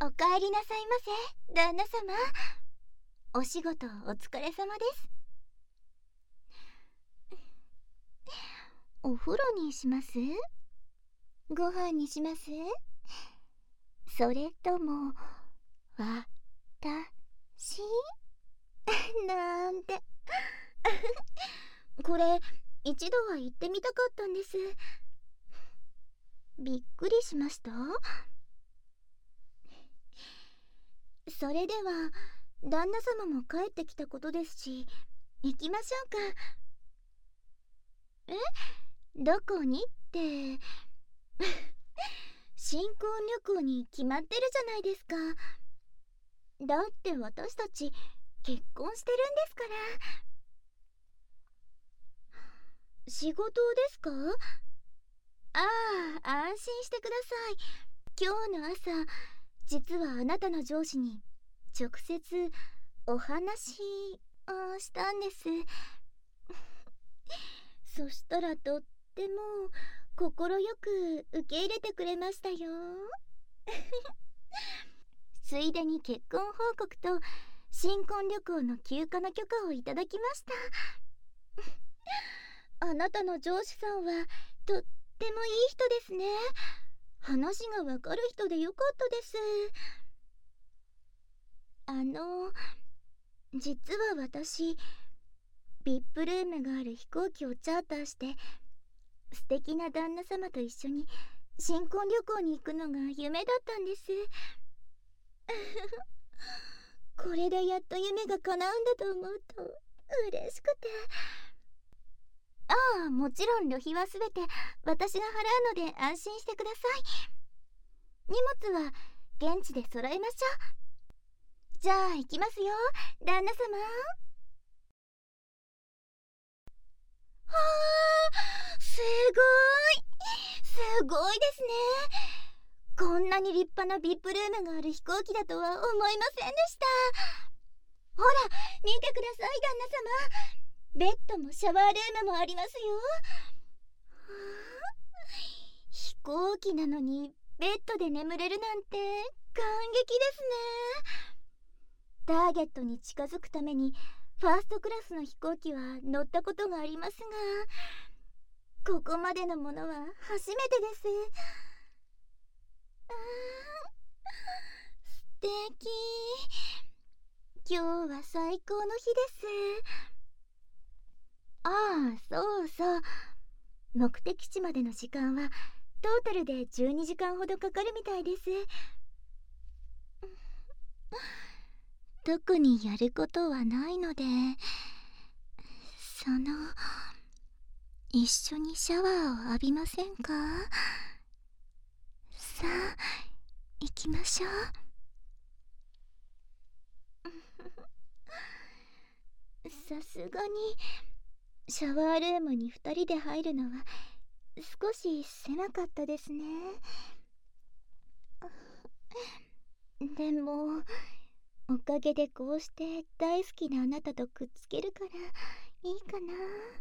おかえりなさいませ、旦那様。お仕事お疲れ様です。お風呂にします？ご飯にします？それともわたしなんてこれ一度は行ってみたかったんです。びっくりしました。それでは旦那様も帰ってきたことですし、行きましょうか。どこにって新婚旅行に決まってるじゃないですか。だって私たち結婚してるんですから。仕事ですか？ああ、安心してください。今日の朝、実はあなたの上司に直接お話をしたんです。そしたらとっても快く受け入れてくれましたよ。ついでに結婚報告と新婚旅行の休暇の許可をいただきました。あなたの上司さんはとってもいい人ですね。話がわかる人でよかったです。実は私、VIP ルームがある飛行機をチャーターして素敵な旦那様と一緒に新婚旅行に行くのが夢だったんです。これでやっと夢が叶うんだと思うと嬉しくて。ああ、もちろん旅費はすべて私が払うので安心してください。荷物は現地で揃えましょう。じゃあ行きますよ、旦那様。はあ、すごいですね。こんなに立派な VIP ルームがある飛行機だとは思いませんでした。ほら見てください、旦那様。ベッドもシャワールームもありますよ。飛行機なのにベッドで眠れるなんて感激ですね。ターゲットに近づくためにファーストクラスの飛行機は乗ったことがありますが、ここまでのものは初めてです。素敵。今日は最高の日です。ああ、そうそう。目的地までの時間はトータルで12時間ほどかかるみたいです。特にやることはないので、一緒にシャワーを浴びませんか？さあ、行きましょう。さすがにシャワールームに2人で入るのは少し狭かったですね。でもおかげでこうして大好きなあなたとくっつけるからいいかな。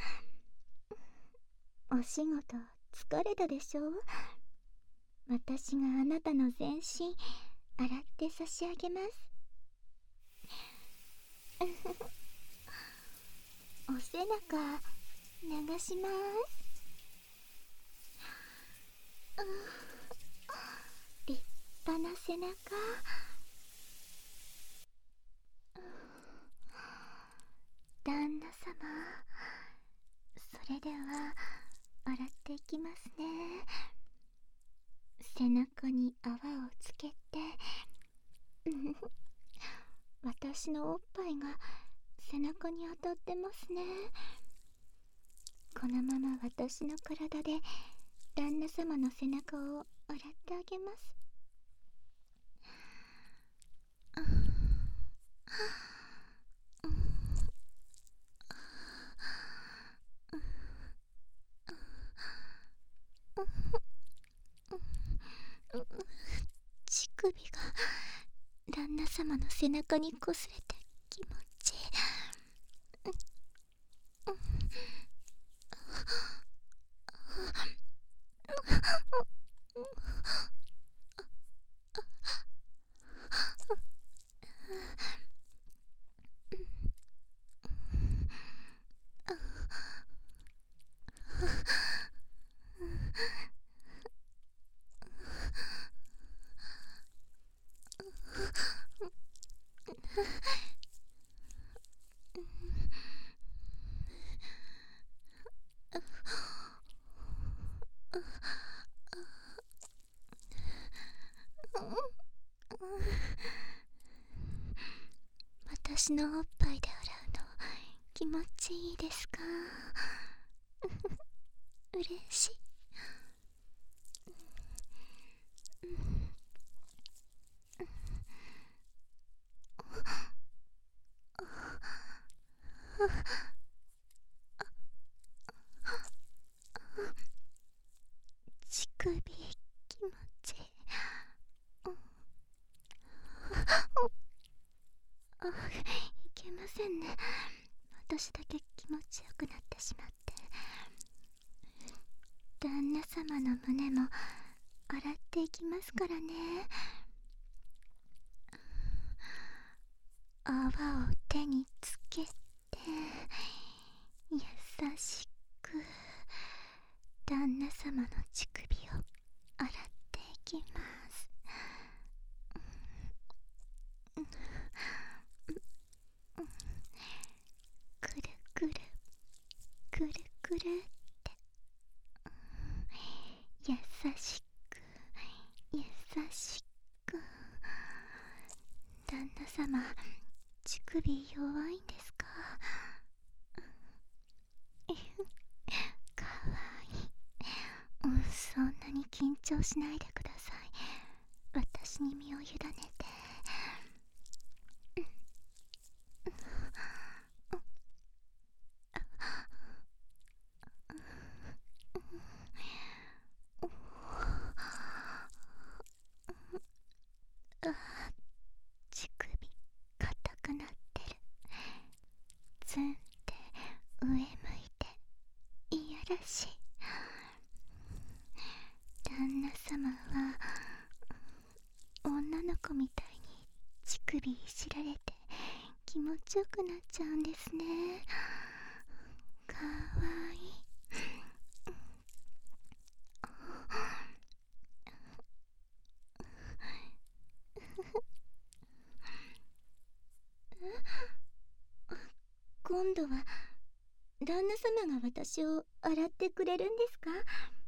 お仕事疲れたでしょ？私があなたの全身洗って差し上げます。お背中流します。立派な背中。旦那様、それでは洗っていきますね。背中に泡をつけて私のおっぱいが背中に当たってますね。このまま私の体で旦那様の背中を洗ってあげます。乳首が旦那様の背中にこすれて気持ちいい。 私のおっぱいで洗うの気持ちいいですか？嬉しい。乳首気持ちいい。いけませんね。私だけ気持ちよくなってしまって。旦那様の胸も洗っていきますからね。泡を手につけて優しく旦那様の乳首を洗っていきます。くるくるくるくるって優しく優しく。旦那様、乳首弱いんですか？かわいい。そんなに緊張しないでください。私に身を委ねて。乳首硬くなってる。ツンって上向いていやらしい。旦那様は女の子みたいに乳首いじられて気持ちよくなっちゃうんですね。かわいい。今度は旦那様が私を洗ってくれるんですか？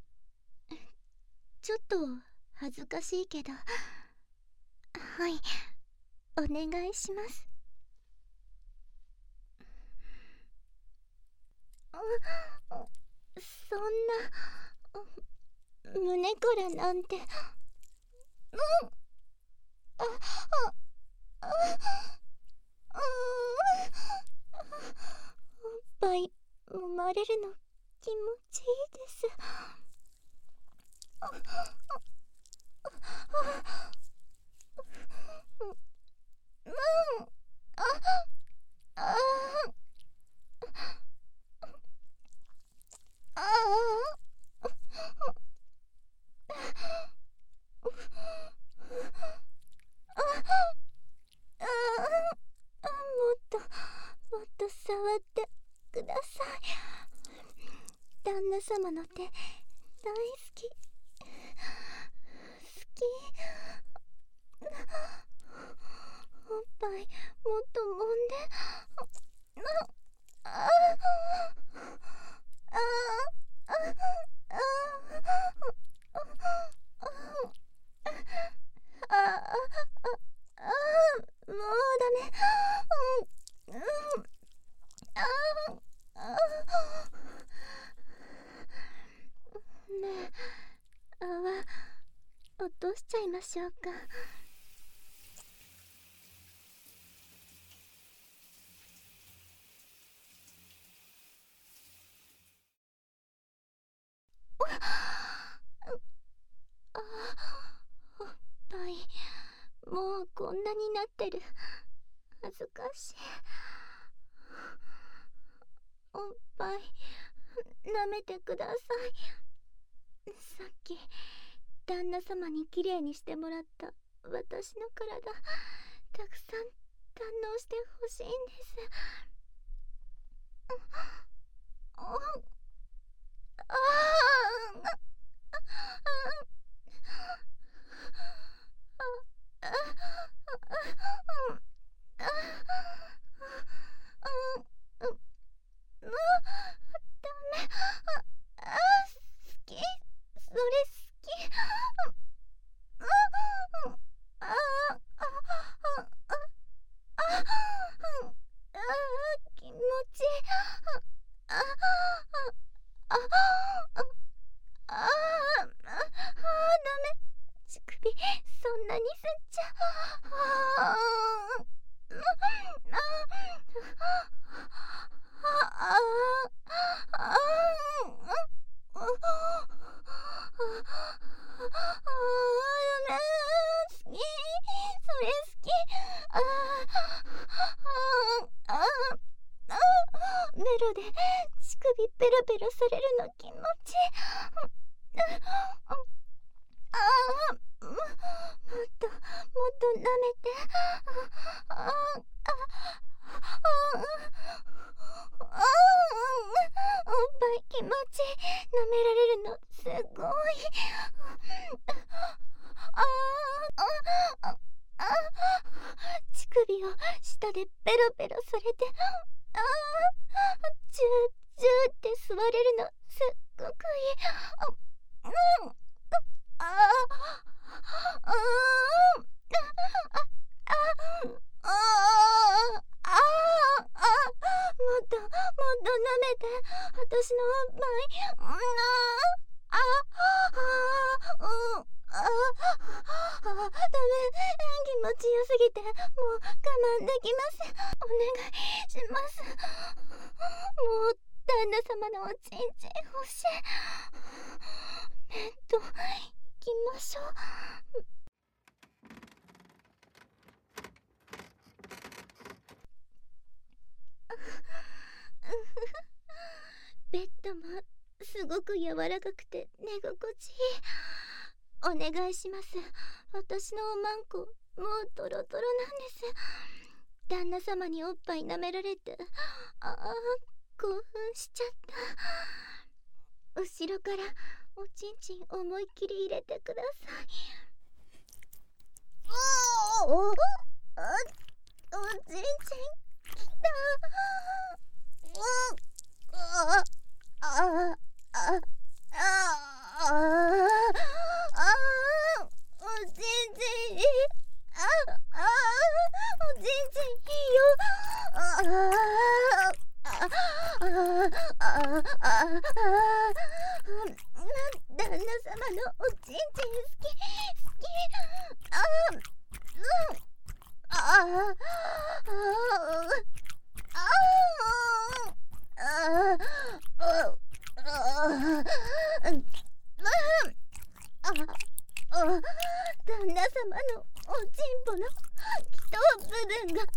ちょっと恥ずかしいけど、はい、お願いします。そんな胸からなんて。おっぱい揉まれるの気持ちいいです。もっと触ってください。旦那様の手大好き。好き。おっぱいもっと揉んで。もうダメ。ねえ、泡落としちゃいましょうか。おっぱいもうこんなになってる。恥ずかしい。おっぱい舐めてください。さっき旦那様にきれいにしてもらった私の体、たくさん堪能してほしいんです。 ちゃ。好き、それ好き。ベロで乳首ペロペロされるの気持ちいい。もっともっと舐めて。おっぱい気持ちいい。舐められるのすごい。乳首を舌でペロペロされて、チューチューって吸われるのすっごくいい。もっともっと舐めて、私のおっぱい。ダメ、気持ちよすぎてもう我慢できません。お願いします。もう旦那様のおちんちん欲しい。ベッド行きましょう。ベッドもすごく柔らかくて寝心地いい。お願いします。私のおまんこもうトロトロなんです。旦那様におっぱい舐められて興奮しちゃった。後ろからおちんちん思いっきり入れてください。おちんちんきた。おちんちんいい。おちんちんいいよ。旦那様のおちんちん好き好き。旦那様のおちんぽの気筒部分が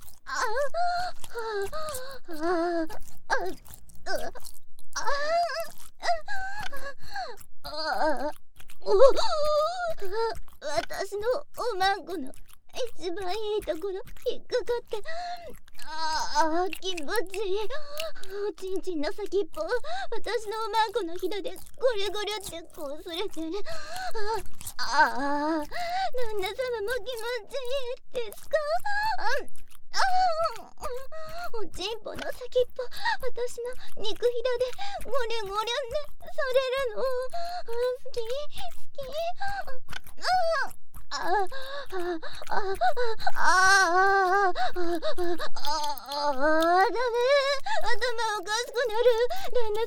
私のおまんこの一番いいところ引っかかって気持ちいい。おちんちんの先っぽ私のおまんこのひだでゴリゴリってこうすれてる。旦那様も気持ちいいですか？おちんぽの先っぽ私の肉ひだでゴリゴリってされるの好き好き。ダメ、頭おかしくなる。旦那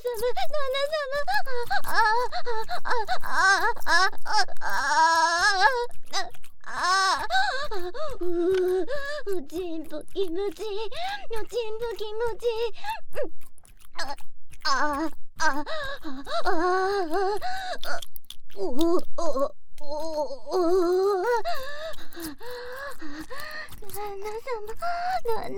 様おちんぽ気持ちいい。おちんぽ気持ちいい。旦那様大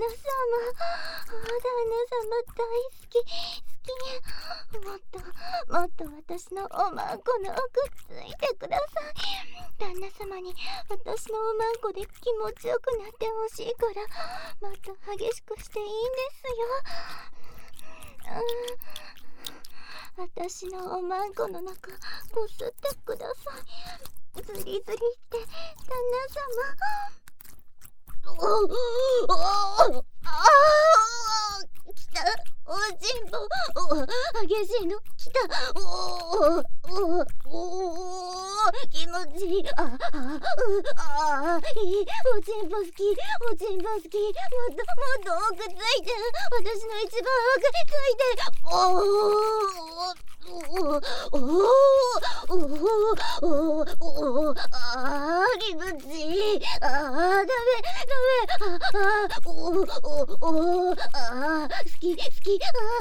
好きもっと私のおまんこの奥ついてください。旦那様に私のおまんこで気持ちよくなってほしいからもっと激しくしていいんですよ。私のおまんこの中こすってください。ズリズリって旦那様。きた。おちんぽ激しいのきた。気持ちいい。いい。おちんぽ好き。もっと奥ついて。私の一番奥ついて。 気持ちいい。ダメ。好き。もっとちょう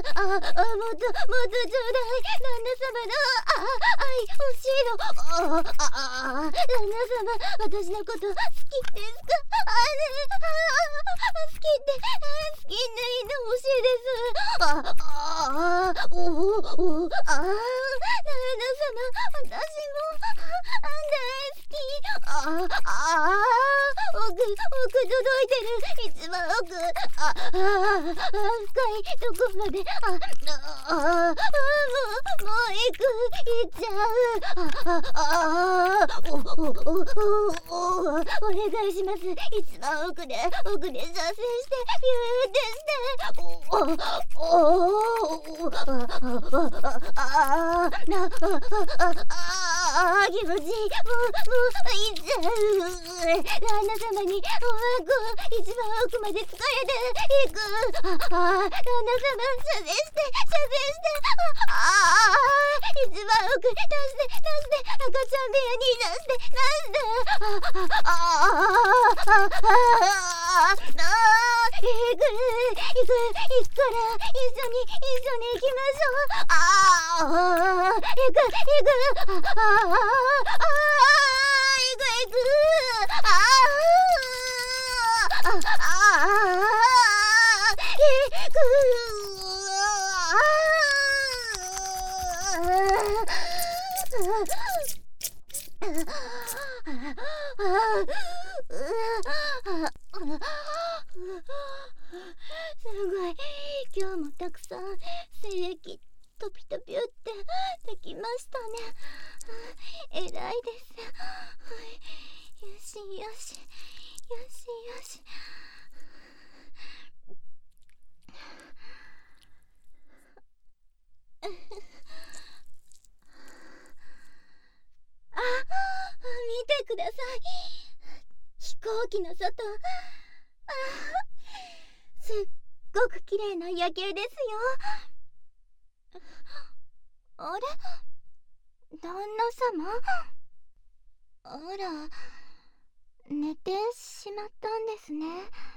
だい。旦那様の愛欲しいの。旦那様、私のこと好きですか？好きっていてほしいです。旦那様、私も大好き。奥届いてる。一番奥。深いとこまで。もう行っちゃう。お願いします。一番奥で射精して、ビューってして。気持ちいい。もう行っちゃう。旦那様に一番奥まで疲れていく。旦那様、射精して。一番奥出して赤ちゃん部屋に出して行くから一緒に行きましょう。行く。すごい。今日もたくさん精液トピトピ打ってできましたね。偉いです。よし。見てください。飛行機の外。すっごく綺麗な夜景ですよ。あれ、旦那様。あら、寝てしまったんですね。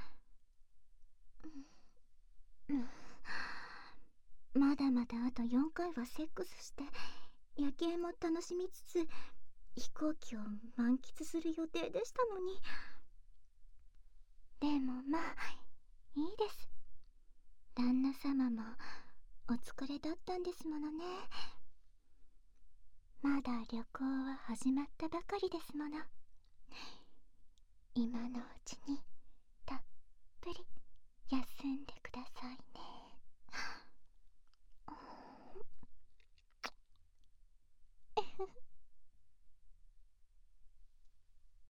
まだまだあと4回はセックスして夜景も楽しみつつ飛行機を満喫する予定でしたのに。でもまあいいです。旦那様もお疲れだったんですものね。まだ旅行は始まったばかりですもの。今のうちにたっぷり休んでくださいね。